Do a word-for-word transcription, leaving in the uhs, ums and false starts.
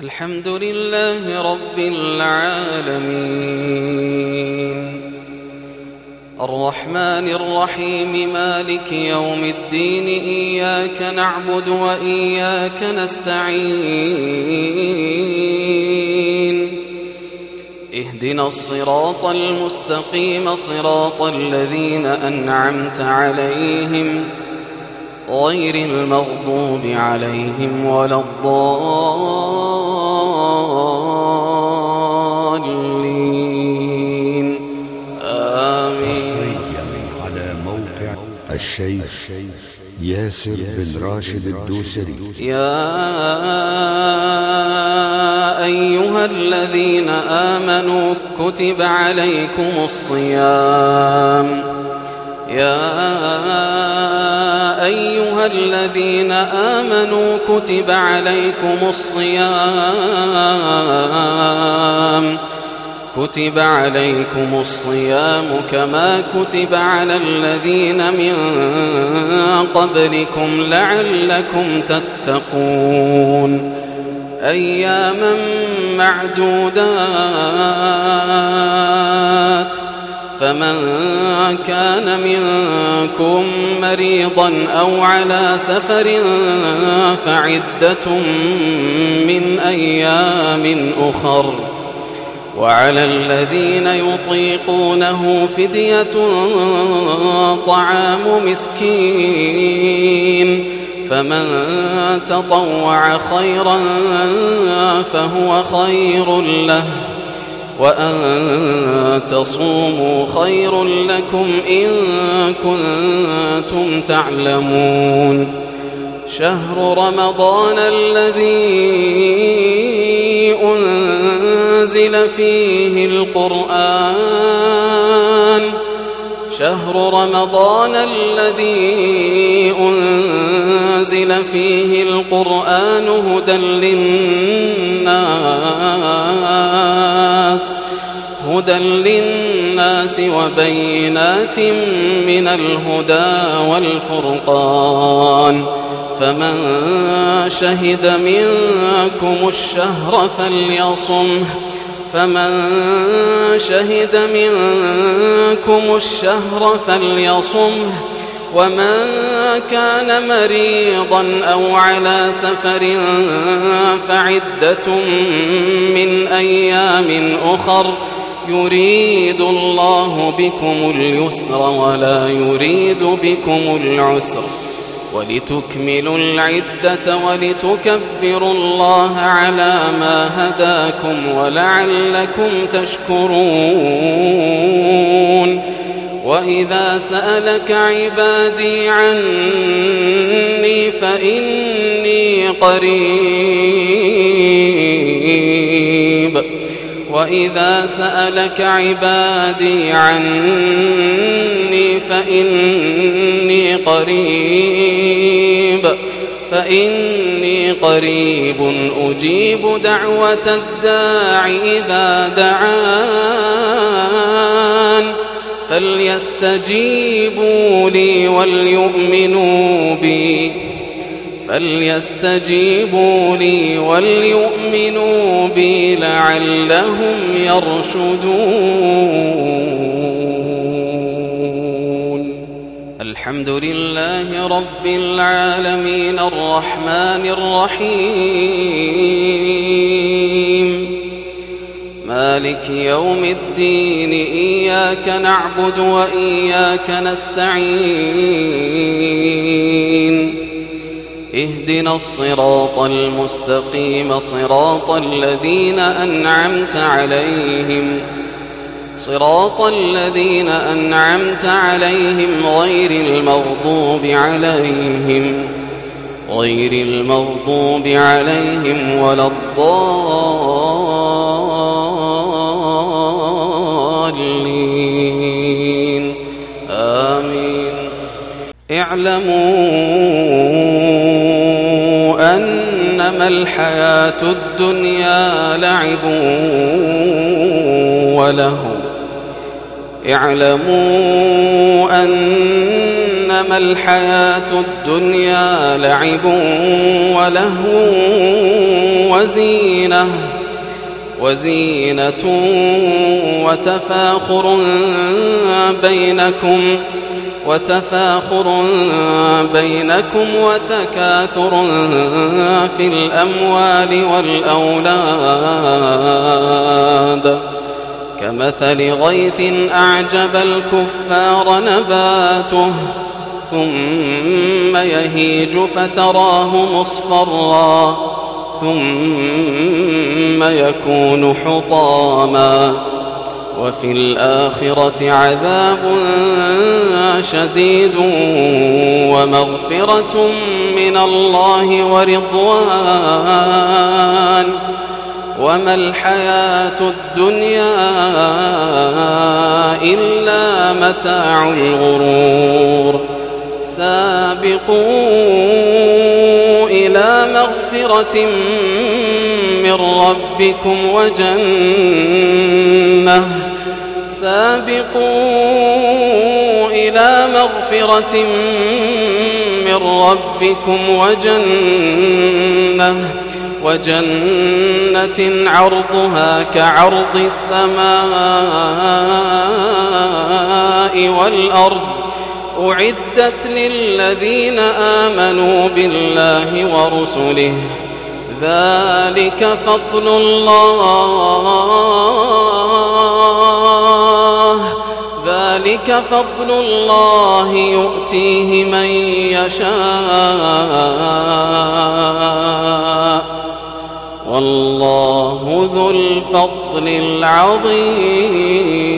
الحمد لله رب العالمين الرحمن الرحيم مالك يوم الدين إياك نعبد وإياك نستعين اهدنا الصراط المستقيم صراط الذين أنعمت عليهم غير المغضوب عليهم ولا الضالين آمين. على موقع الشيخ ياسر بن راشد الدوسري. يا أيها الذين آمنوا كتب عليكم الصيام يا أيها الذين آمنوا كتب عليكم الصيام كتب عليكم الصيام كما كتب على الذين من قبلكم لعلكم تتقون أياما معدودات فمن كان منكم مريضا أو على سفر فعدة من أيام أخر وعلى الذين يطيقونه فدية طعام مسكين فمن تطوع خيرا فهو خير له وأن تصوموا خير لكم إن كنتم تعلمون شهر رمضان الذي أنزل فيه القرآن شهر رمضان الذي أنزل فيه القرآن هدى للناس هدى للناس وبينات من الهدى والفرقان فمن شهد منكم الشهر فليصمه فمن شهد منكم الشهر فليصمه ومن كان مريضا أو على سفر فعدة من أيام أخر يريد الله بكم اليسر ولا يريد بكم العسر ولتكملوا العدة ولتكبروا الله على ما هداكم ولعلكم تشكرون وإذا سألك عبادي عني فإني قريب وإذا سألك عبادي عني فإني قريب فإني قريب أجيب دعوة الداع إذا دعان فليستجيبوا لي وليؤمنوا بي فليستجيبوا لي وليؤمنوا بي لعلهم يرشدون. الحمد لله رب العالمين الرحمن الرحيم مالك يوم الدين إياك نعبد وإياك نستعين اهدنا الصراط المستقيم صراط الذين أنعمت عليهم صراط الذين أنعمت عليهم غير المغضوب عليهم غير المغضوب عليهم ولا الضالين آمين. اعلموا أنما الحياة الدنيا لعب وله اعلموا أن إنما الحياة الدنيا لعب ولهو وزينة وزينة وتفاخر بينكم وتفاخر بينكم وتكاثر في الأموال والأولاد كمثل غيث أعجب الكفار نباته ثم يهيج فتراه مصفرا ثم يكون حطاما وفي الآخرة عذاب شديد ومغفرة من الله ورضوان وما الحياة الدنيا إلا متاع الغرور سابقوا إلى مغفرة من ربكم وجنة سابقوا إلى مغفرة من ربكم وجنة وجنة عرضها كعرض السماء والأرض أعدت للذين آمنوا بالله ورسله ذلك فضل الله ذلك فضل الله يؤتيه من يشاء والله ذو الفضل العظيم.